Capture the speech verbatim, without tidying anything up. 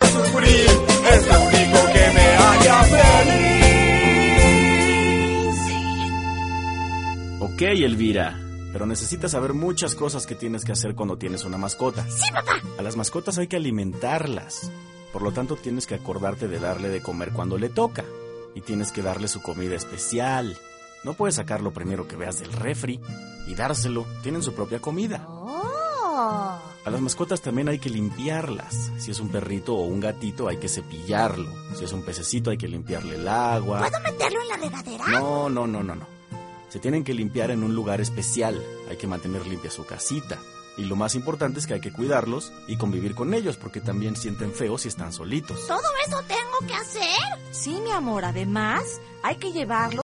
sufrir, es lo único que me haría feliz. Ok, Elvira, pero necesitas saber muchas cosas que tienes que hacer cuando tienes una mascota. ¡Sí, papá! A las mascotas hay que alimentarlas. Por lo tanto, tienes que acordarte de darle de comer cuando le toca. Y tienes que darle su comida especial. No puedes sacar lo primero que veas del refri y dárselo. Tienen su propia comida. ¡Oh! A las mascotas también hay que limpiarlas. Si es un perrito o un gatito, hay que cepillarlo. Si es un pececito, hay que limpiarle el agua. ¿Puedo meterlo en la regadera? No, no, no, no, no. Se tienen que limpiar en un lugar especial. Hay que mantener limpia su casita. Y lo más importante es que hay que cuidarlos y convivir con ellos, porque también sienten feo si están solitos. ¿Todo eso tengo que hacer? Sí, mi amor, además hay que llevarlo